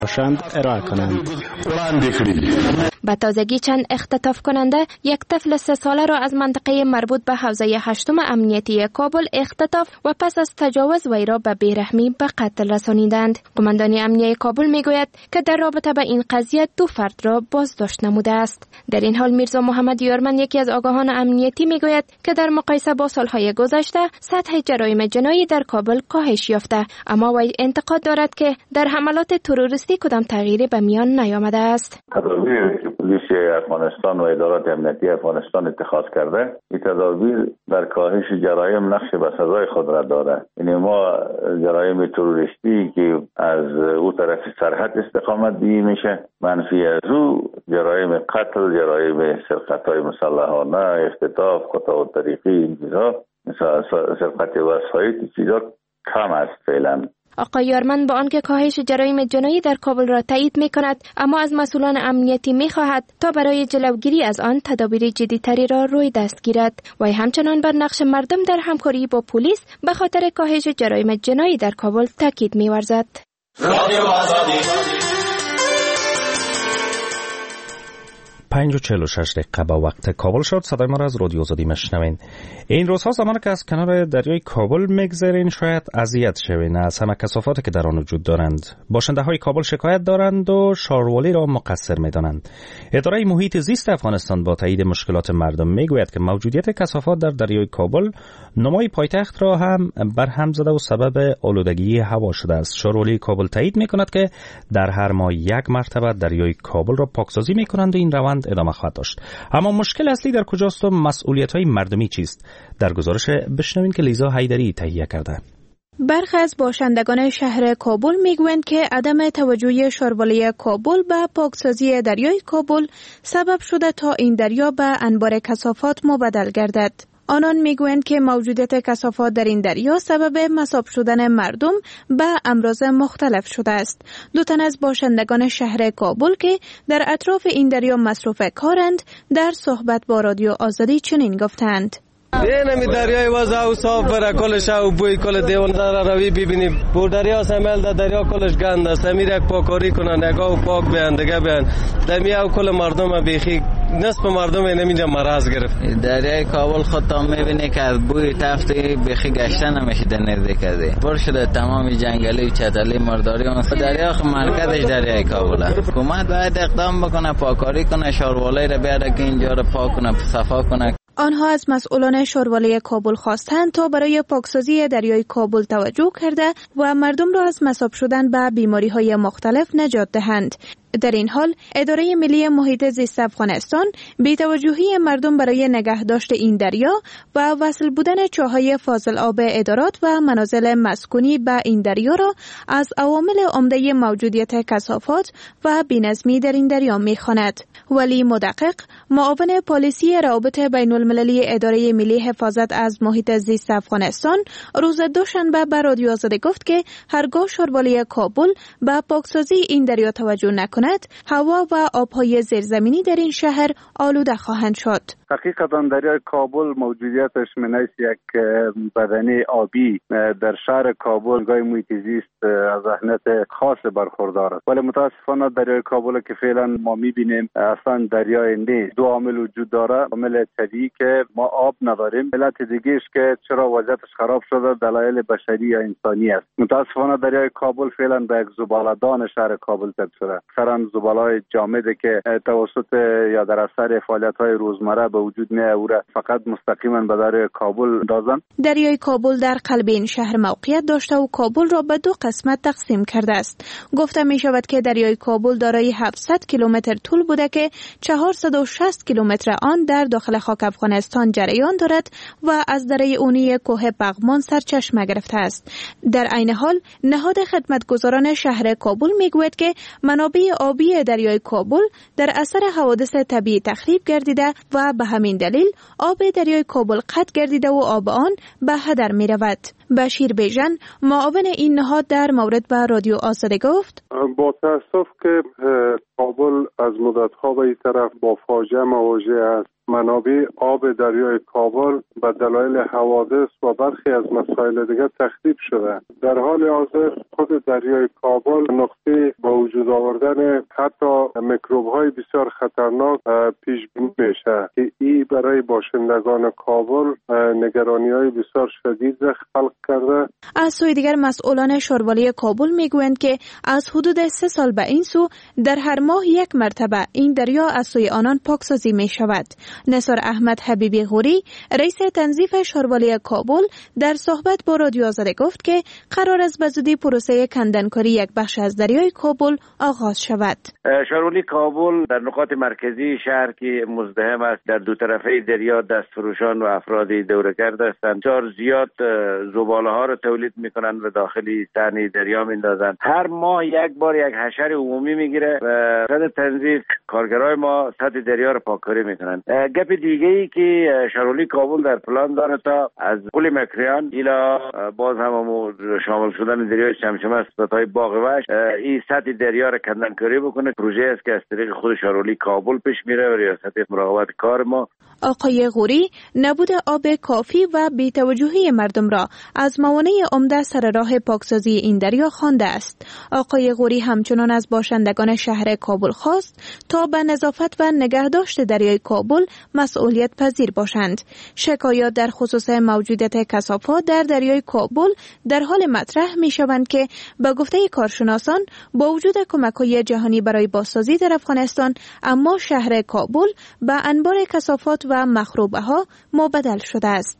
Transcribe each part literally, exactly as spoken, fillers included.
باشند ارائه کنند. به تازگی چند اختطاف کننده یک طفل سه ساله را از منطقه مربوط به حوزه هشتم امنیتی کابل اختطاف و پس از تجاوز وی را به بیرحمی به قتل رسانیدند. قماندان امنیه کابل میگوید که در رابطه به این قضیه دو فرد را بازداشت نموده است. در این حال میرزا محمد یارمن یکی از آگاهان امنیتی میگوید که در مقایسه با سالهای گذشته سطح جرایم جنایی در کابل کاهش یافته، اما وی انتقاد دارد که در حملات تروریستی کدام تغییری به میان نیامده است. پلیس افغانستان و ادارات امنیتی افغانستان اتخاذ کرده، این تدابیر در کاهش جرایم نقش به سزای خود را داره. یعنی ما جرایم تروریستی که از او طرف سرحد استقامت بی میشه، منفی از او جرایم قتل، جرایم سرقت‌های مسلحانه، اختطاف، قطاع طریقی، این چیزها مثلا سرقت وسایط، چیزها کم است فعلا. آقای یارمن با آنکه کاهش جرایم جنایی در کابل را تایید می کند، اما از مسئولان امنیتی می خواهد تا برای جلوگیری از آن تدابیر جدی‌تری را روی دست گیرد. و همچنان بر نقش مردم در همکاری با پلیس به خاطر کاهش جرایم جنایی در کابل تاکید می ورزد. پنج و چهل و شش دقیقه با وقت کابل شد. صدای ما را از رادیو آزادی میشنوین. این روزها زمانی که از کنار دریای کابل میگذرین شاید اذیت شوین از همه کثافاتی که در آن وجود دارند. باشنده های کابل شکایت دارند و شاروالی را مقصر میدانند. اداره محیط زیست افغانستان با تایید مشکلات مردم میگوید که موجودیت کثافات در دریای کابل نمای پایتخت را هم برهم زده و سبب آلودگی هوا شده است. شاروالی کابل تایید میکند که در هر ماه یک مرتبه دریای کابل را پاکسازی میکنند و این روند ادامه خواهد داشت. اما مشکل اصلی در کجاست و مسئولیت‌های مردمی چیست؟ در گزارش بشنوین که لیزا حیدری تهیه کرده. برخی از باشندگان شهر کابل میگویند که عدم توجه شاروالی کابل به پاکسازی دریای کابل سبب شده تا این دریا به انبار کثافات مبدل گردد. آنان میگویند که موجودیت کثافات در این دریا سبب مصاب شدن مردم به امراض مختلف شده است. دو تن از باشندگان شهر کابل که در اطراف این دریا مصروف کارند در صحبت با رادیو آزادی چنین گفتند: یه نمی دریای وضع و صاف بره، کلش او بوی کل دیوان در روی ببینیم. بور دریا سمیل در دریا کلش گند است. امیر یک پاکاری کنن، نگاه پاک بیان دیگه بیان. دمی او کل مردم بیخی نصف مردم اینجا مرض گرفت. دریای کابل خود تا میبینی که از بوی تفت بیخی گشتن نمیشه در نزدیک پر شده تمام جنگلی و چتلی مرداری. اون دریا مرکزش دریای کابل است. حکومت باید اقدام بکنه، پاکاری کنه، شاروالی را بیاره که اینجا رو پاک کنه، صفا کنه. آنها از مسئولان شاروالی کابل خواستند تا برای پاکسازی دریای کابل توجه کرده و مردم را از مصاب شدن به بیماری‌های مختلف نجات دهند. در این حال اداره ملی محیط زیست افغانستان بی‌توجهی مردم برای نگهداشت این دریا و وصل بودن چاهای فاضل آب ادارات و منازل مسکونی به این دریا را از عوامل عمده موجودیت کثافات و بی‌نظمی در این دریا می‌خواند. ولی مدقق معاون پالیسی روابط بین المللی اداره ملی حفاظت از محیط زیست افغانستان روز دوشنبه به رادیو آزادی گفت که هرگاه شاروالی کابل به پاکسازی این دریا توجه نکند، هوا و آبهای زیرزمینی در این شهر آلوده خواهند شد. حقیقتا دریای کابل موجودیتش منیس یک بدنه آبی در شهر کابل گای محیط زیست از اهمیت خاص برخوردار است، ولی متاسفانه دریای کابل که فعلا ما میبینیم اصلا دریای نیست. دو عامل وجود داره. عامل طبیعی که ما آب نداریم، علت دیگه‌اش که چرا وضعیتش خراب شده دلایل بشری یا انسانی است. متاسفانه دریای کابل فعلا به یک زباله‌دان شهر کابل تبدیل شده. اکثرا زباله‌های جامدی که توسط یا در اثر فعالیت‌های روزمره به وجود میاد او را فقط مستقیما به دریای کابل دازن. دریای کابل در قلب این شهر موقعیت داشته و کابل را به دو قسمت تقسیم کرده است. گفته می شود که دریای کابل دارای هفتصد کیلومتر طول بوده که چهارصد و شصت کیلومتر آن در داخل خاک افغانستان جریان دارد و از دره اونی کوه پغمان سرچشمه گرفته است. در عین حال نهاد خدمتگزاران شهر کابل میگوید که منابع آبی دریای کابل در اثر حوادث طبیعی تخریب گردیده و به همین دلیل آب دریای کابل قطع گردیده و آب آن به هدر می رود. بشیر بیژن معاون این نهاد در مورد به رادیو آزادی گفت: با تاسف که کابل از مدت‌ها به این طرف با فاجعه مواجه است. منابع آب دریای کابل به دلایل حوادث و برخی از مسائل دیگر تخریب شده. در حال حاضر خود دریای کابل نقطه با وجود آوردن حتی میکروب‌های بسیار خطرناک پیش بینی میشه که این برای باشندگان کابل نگرانی‌های بسیار شدید خلق کرده. از سوی دیگر مسئولان شاروالی کابل میگویند که از حدود سه سال به این سو در هر ماه یک مرتبه این دریا از سوی آنان پاکسازی می شود. نثار احمد حبیبی غوری رئیس تنظیف شاروالی کابل در صحبت با رادیو آزادی گفت که قرار است بزودی پروسه کندنکاری یک بخش از دریای کابل آغاز شود. شاروالی کابل در نقاط مرکزی شهر که مزدحم است، در دو طرفه دریا دستفروشان و افرادی دوره‌گرد هستند، بسیار زیاد زباله ها را تولید میکنند و داخلی صحنه دریا میندازند. هر ماه یک بار یک حشر عمومی میگیره و سطح تنظیف کارگرای ما سطح دریا را پاککاری میکنند. گپ دیگه ای که شاروالی کابل در پلان داره تا از پل مکریان ایلا باز هم شامل شدن دریای چمچم است تا باغ وحش این سطح دریا را کندنکاری بکنه. پروژه است که از طریق خود شاروالی کابل پیش میره و ریاست مراقبت کار ما. آقای غوری نبود آب کافی و بی‌توجهی مردم را از موانع عمده سر راه پاکسازی این دریا خوانده است. آقای غوری همچنان از باشندگان شهر کابل خواست تا به نظافت و نگهداشت دریای کابل مسئولیت پذیر باشند. شکایات در خصوص موجودیت کثافات در دریای کابل در حال مطرح می شوند که به گفته کارشناسان با وجود کمک‌های جهانی برای بازسازی در افغانستان، اما شهر کابل به انبار کثافات و مخروبه ها مبدل شده است.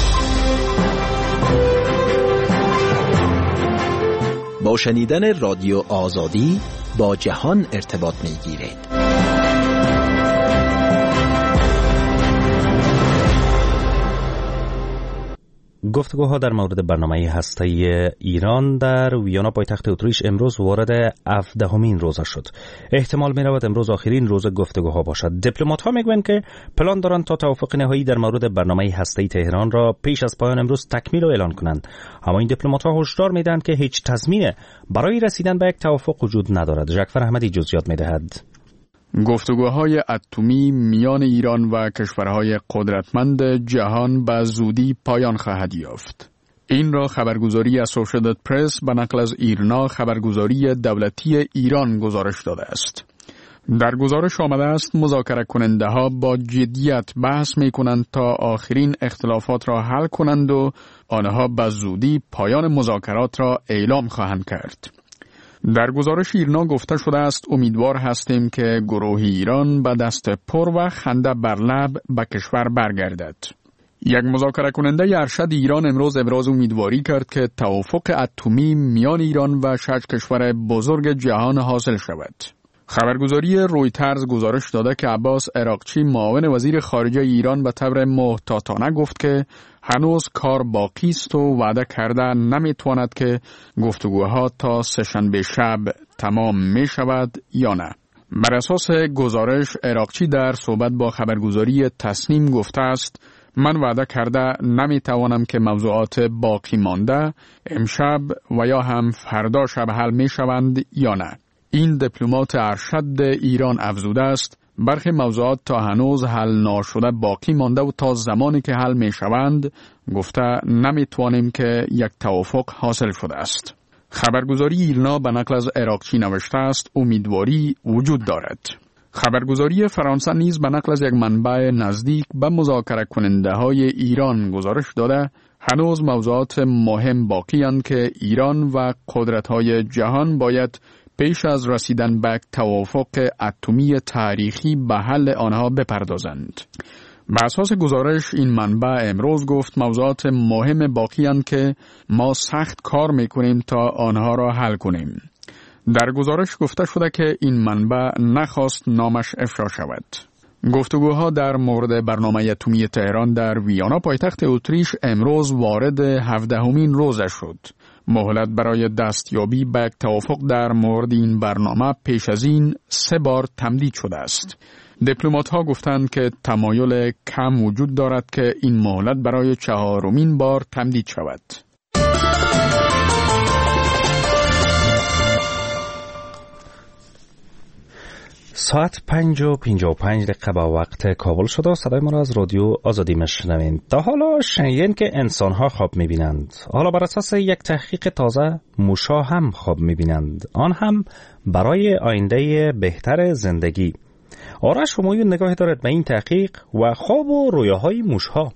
با شنیدن رادیو آزادی با جهان ارتباط می گیرید. گفتگوها در مورد برنامه هسته‌ای ایران در ویانا پایتخت اتریش امروز وارد هفدهمین روزه شد. احتمال می‌رود امروز آخرین روز گفتگوها باشد. دیپلمات‌ها میگویند که پلان دارند تا توافق نهایی در مورد برنامه هسته‌ای تهران را پیش از پایان امروز تکمیل و اعلان کنند. اما این دیپلمات‌ها هشدار می‌دهند که هیچ تضمین برای رسیدن به یک توافق وجود ندارد. ژکفر احمدی جزئیات می‌دهد. گفتگوهای اتمی میان ایران و کشورهای قدرتمند جهان به زودی پایان خواهد یافت. این را خبرگزاری اسوشییتد پرس به نقل از ایرنا خبرگزاری دولتی ایران گزارش داده است. در گزارش آمده است مذاکره کننده ها با جدیت بحث می کنند تا آخرین اختلافات را حل کنند و آنها به زودی پایان مذاکرات را اعلام خواهند کرد. در گزارش ایرنا گفته شده است امیدوار هستیم که گروه ایران به دست پر و خنده بر لب به کشور برگردد. یک مذاکره کننده ارشد ایران امروز ابراز امیدواری کرد که توافق اتمی میان ایران و شش کشور بزرگ جهان حاصل شود. خبرگزاری رویترز گزارش داده که عباس عراقچی معاون وزیر خارجه ایران به طور محتاطانه گفت که هنوز کار باقی است و وعده کرده نمیتواند که گفتگوها تا سه‌شنبه شب تمام می شود یا نه. بر اساس گزارش عراقچی در صحبت با خبرگزاری تصنیم گفته است من وعده کرده نمیتوانم که موضوعات باقی مانده امشب و یا هم فردا شب حل می شوند یا نه. این دیپلمات ارشد ایران افزوده است برخی موضوعات تا هنوز حل ناشده باقی مانده و تا زمانی که حل می شوند گفته نمی توانیم که یک توافق حاصل شده است. خبرگزاری ایرنا به نقل از عراقچی نوشته است امیدواری وجود دارد. خبرگزاری فرانسه نیز به نقل از یک منبع نزدیک به مذاکره کننده های ایران گزارش داده هنوز موضوعات مهم باقی اند که ایران و قدرت های جهان باید پیش از رسیدن به توافق اتمی تاریخی به حل آنها بپردازند. بر اساس گزارش این منبع امروز گفت موضوعات مهم باقی اند که ما سخت کار میکنیم تا آنها را حل کنیم. در گزارش گفته شده که این منبع نخواست نامش افشا شود. گفتگوها در مورد برنامه اتمی تهران در ویانا پایتخت اتریش امروز وارد هفدهمین روزه شد. مهلت برای دستیابی به یک توافق در مورد این برنامه پیش از این سه بار تمدید شده است. دیپلمات‌ها گفتند که تمایل کم وجود دارد که این مهلت برای چهارمین بار تمدید شود. ساعت پنج و پنجاه و پنج دقیقه با وقت کابل شده و صدای ما را از رادیو آزادی میشنوین. تا حالا شنیدین که انسان‌ها خواب می‌بینند. حالا بر اساس یک تحقیق تازه موش‌ها هم خواب می‌بینند. آن هم برای آینده بهتر زندگی. آرش همایون نگاهی دارد به این تحقیق و خواب و رویاهای موش‌ها.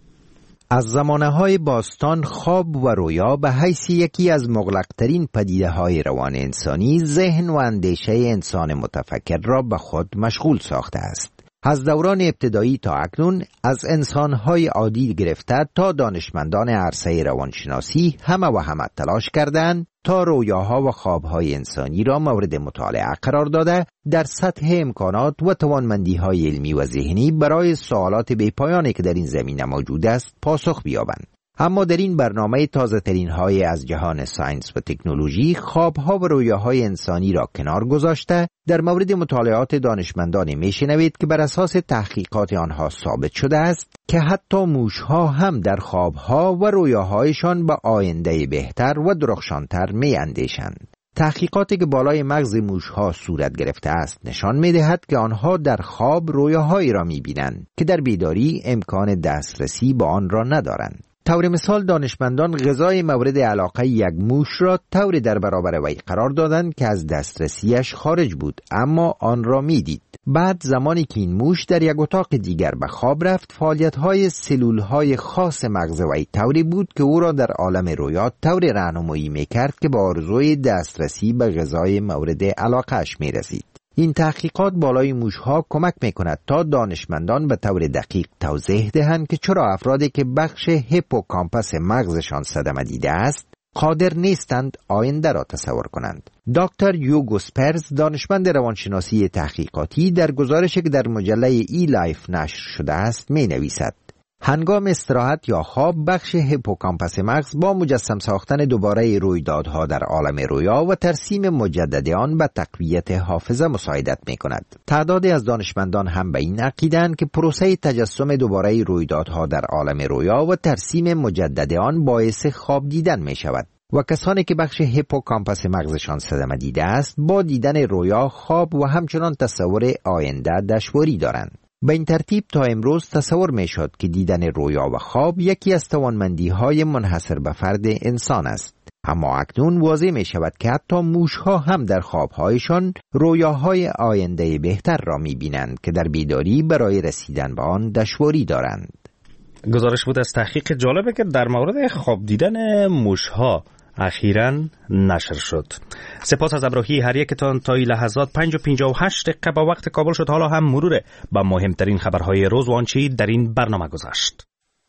از زمانه‌های باستان خواب و رویا به حیث یکی از مغلق‌ترین پدیده‌های روان انسانی، ذهن و اندیشه انسان متفکر را به خود مشغول ساخته است. از دوران ابتدایی تا اکنون، از انسان‌های عادی گرفته تا دانشمندان عرصه روانشناسی، همه و همه تلاش کردند تا رویاها و خوابهای انسانی را مورد مطالعه قرار داده، در سطح امکانات و توانمندی‌های علمی و ذهنی برای سوالات بی‌پایانی که در این زمینه موجود است پاسخ بیابند. اما در این برنامه تازه ترین های از جهان ساینس و تکنولوژی، خوابها و رویاهای انسانی را کنار گذاشته، در مورد مطالعات دانشمندان میشنوید که بر اساس تحقیقات آنها ثابت شده است که حتی موشها هم در خوابها و رویاهایشان به آینده بهتر و درخشانتر می اندیشند. تحقیقاتی که بالای مغز موشها صورت گرفته است نشان می دهد که آنها در خواب رویاهایی را می بینند که در بیداری امکان دسترسی به آن را ندارند. طور مثال دانشمندان غذای مورد علاقه یک موش را طور در برابر وی قرار دادند که از دسترسیش خارج بود، اما آن را می دید. بعد زمانی که این موش در یک اتاق دیگر به خواب رفت، فعالیت‌های سلول‌های خاص مغز وی طوری بود که او را در عالم رویا طور راهنمایی می‌کرد که به آرزوی دسترسی به غذای مورد علاقه‌اش می‌رسید. این تحقیقات بالای موشها کمک میکند تا دانشمندان به طور دقیق توضیح دهند که چرا افرادی که بخش هیپوکامپس مغزشان صدمه دیده است قادر نیستند آینده را تصور کنند. دکتر یوگو سپرز، دانشمند روانشناسی تحقیقاتی، در گزارشی که در مجله ای لایف نشر شده است می نویسد: هنگام استراحت یا خواب، بخش هیپوکامپس مغز با مجسم ساختن دوباره رویدادها در عالم رویا و ترسیم مجدد آن به تقویت حافظه مساعدت می کند. تعدادی از دانشمندان هم به این عقیدند که پروسه تجسم دوباره رویدادها در عالم رویا و ترسیم مجدد آن باعث خواب دیدن می شود و کسانی که بخش هیپوکامپس مغزشان صدمه دیده است با دیدن رویا، خواب و همچنان تصور آینده دشواری دارند. به این ترتیب تا امروز تصور می شد که دیدن رویا و خواب یکی از توانمندی‌های منحصر به فرد انسان است. اما اکنون واضح می شود که حتی موشها هم در خوابهایشان رویاهای آینده بهتر را می بینند که در بیداری برای رسیدن به آن دشواری دارند. گزارش بود از تحقیق جالبه که در مورد خواب دیدن موشها اخیراً نشر شد. سپاس از همراهی هر یکتان تا این لحظات. پنج و پنجاه و هشت دقیقه با وقت کابل شد. حالا هم مرور با مهمترین خبرهای روز و آنچه در این برنامه گذشت.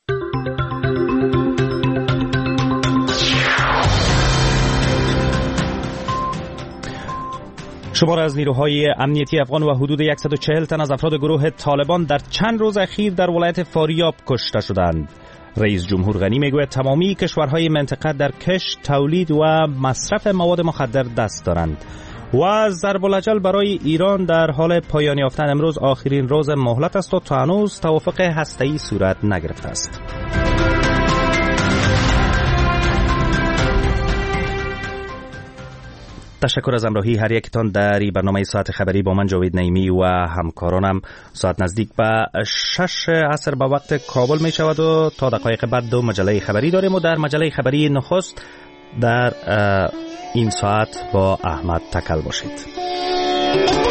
شمار از نیروهای امنیتی افغان و حدود صد و چهل تن از افراد گروه طالبان در چند روز اخیر در ولایت فاریاب کشته شدند. رئیس جمهور غنی میگوید تمامی کشورهای منطقه در کشت، تولید و مصرف مواد مخدر دست دارند. و ضرب الاجل برای ایران در حال پایان یافتن امروز آخرین روز مهلت است و تا هنوز توافق هسته‌ای صورت نگرفته است. تشکر از همراهی هر یکتان در این برنامه ساعت خبری با من جاوید نعیمی و همکارانم. ساعت نزدیک به شش عصر به وقت کابل می شود و تا دقایق بعد دو مجله خبری داریم و در مجله خبری نخست در این ساعت با احمد تکل باشید.